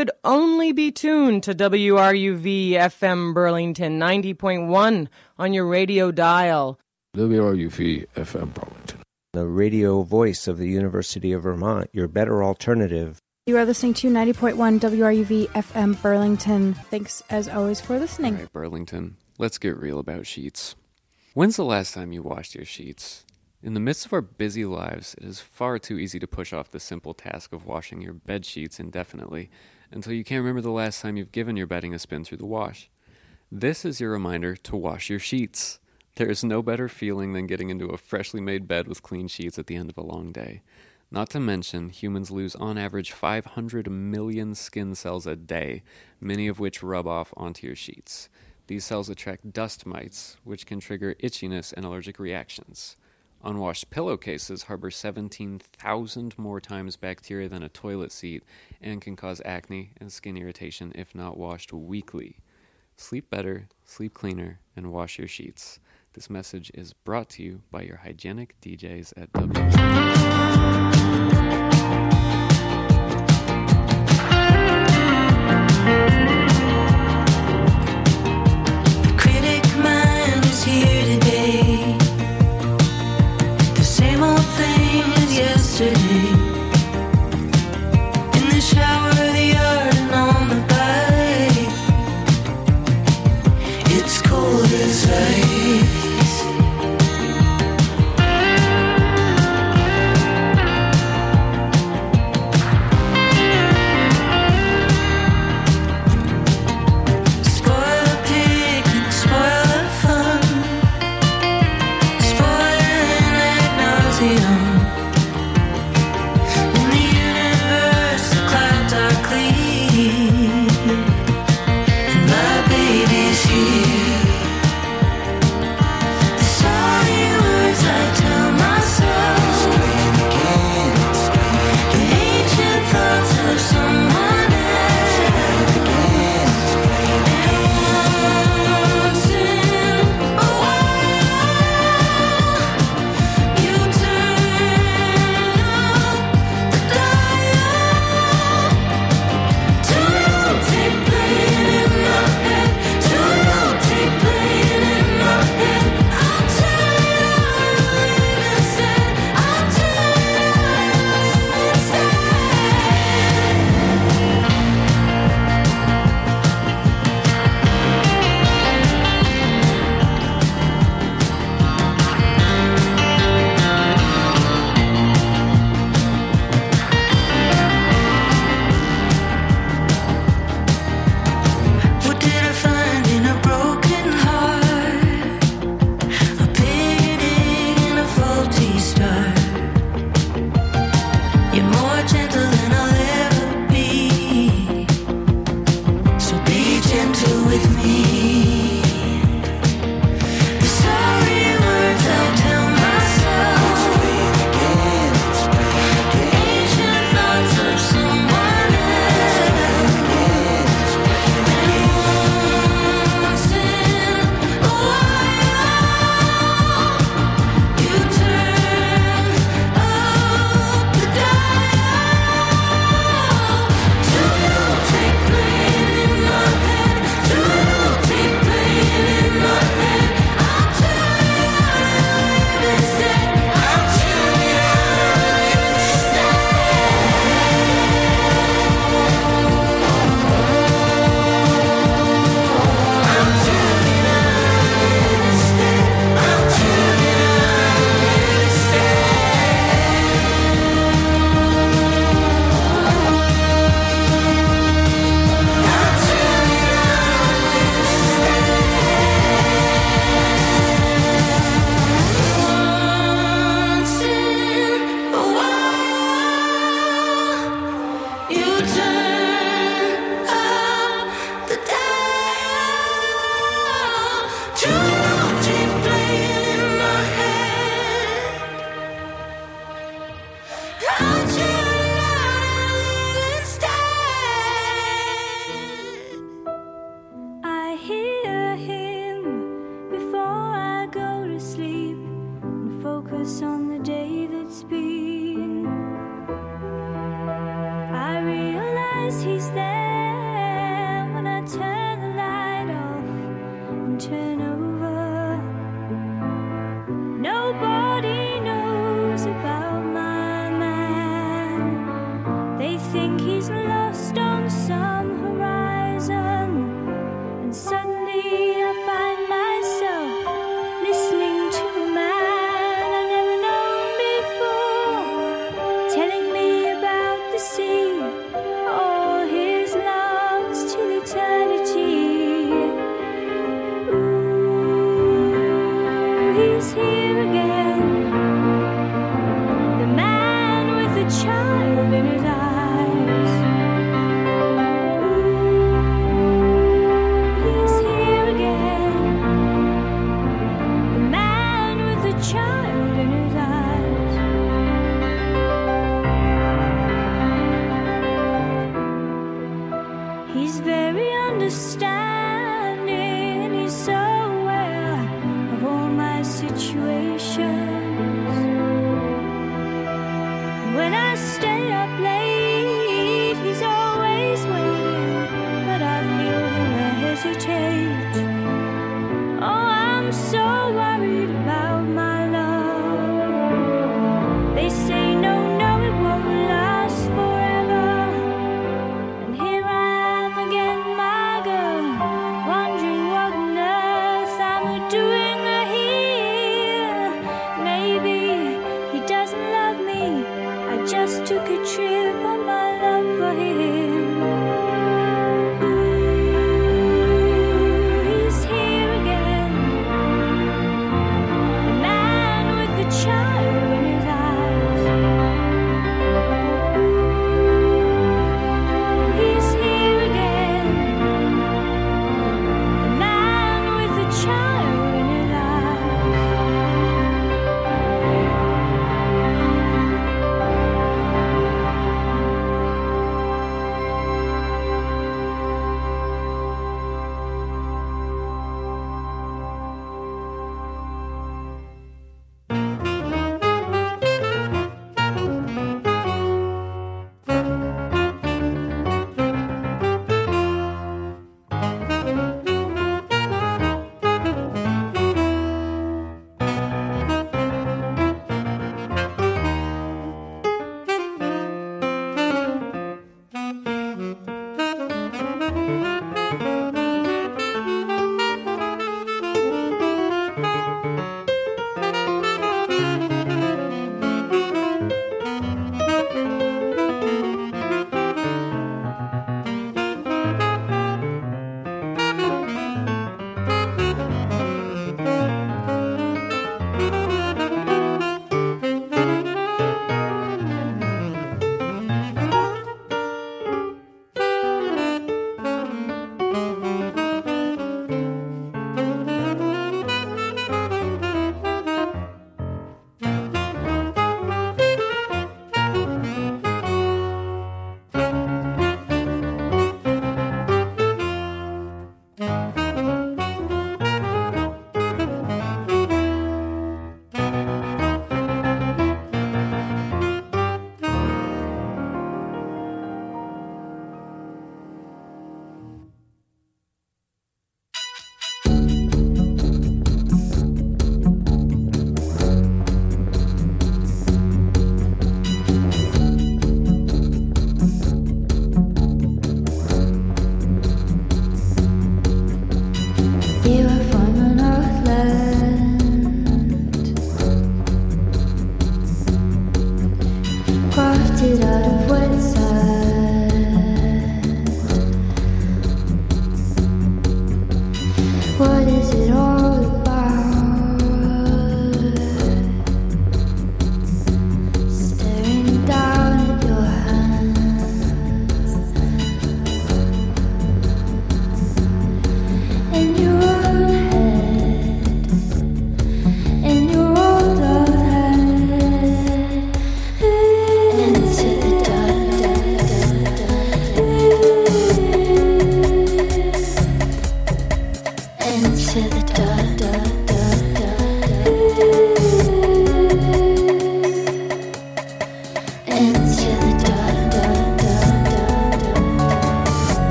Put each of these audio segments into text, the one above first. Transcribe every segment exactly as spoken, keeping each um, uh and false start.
could only be tuned to W R U V F M Burlington ninety point one on your radio dial. W R U V F M Burlington, the radio voice of the University of Vermont, your better alternative. You are listening to ninety point one W R U V F M Burlington. Thanks, as always, for listening. All right, Burlington, let's get real about sheets. When's the last time you washed your sheets? In the midst of our busy lives, it is far too easy to push off the simple task of washing your bed sheets indefinitely until you can't remember the last time you've given your bedding a spin through the wash. This is your reminder to wash your sheets. There is no better feeling than getting into a freshly made bed with clean sheets at the end of a long day. Not to mention, humans lose on average five hundred million skin cells a day, many of which rub off onto your sheets. These cells attract dust mites, which can trigger itchiness and allergic reactions. Unwashed pillowcases harbor seventeen thousand more times bacteria than a toilet seat and can cause acne and skin irritation if not washed weekly. Sleep better, sleep cleaner, and wash your sheets. This message is brought to you by your hygienic D Js at W R U V. He's there.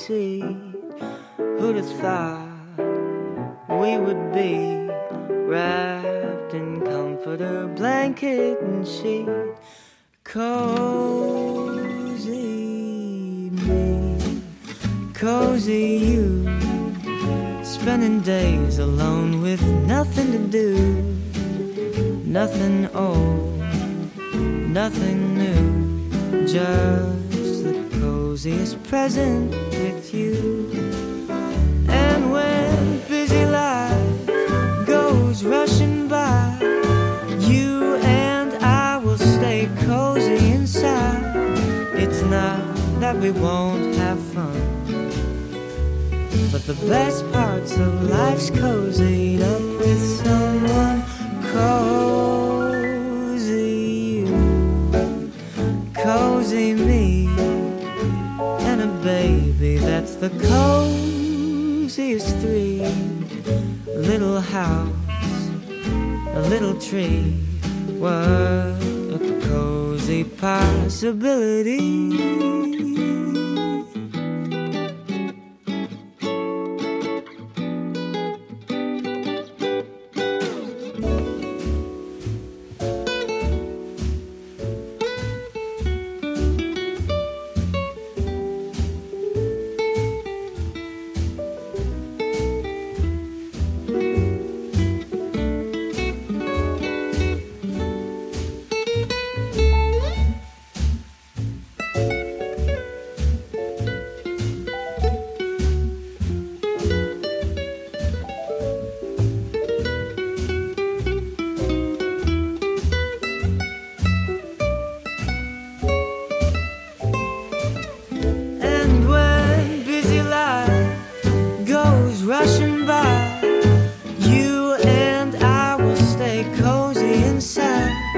see. Who'd have thought we would be wrapped in comforter, blanket and sheet. Cozy me, cozy you, spending days alone with nothing to do, nothing old, nothing new, just the coziest present with you. And when busy life goes rushing by, you and I will stay cozy inside. It's not that we won't have fun, but the best parts of life's cozied up with someone cozy you, cozy me, and a baby that's the coziest three. A little house, a little tree, what a cozy possibility.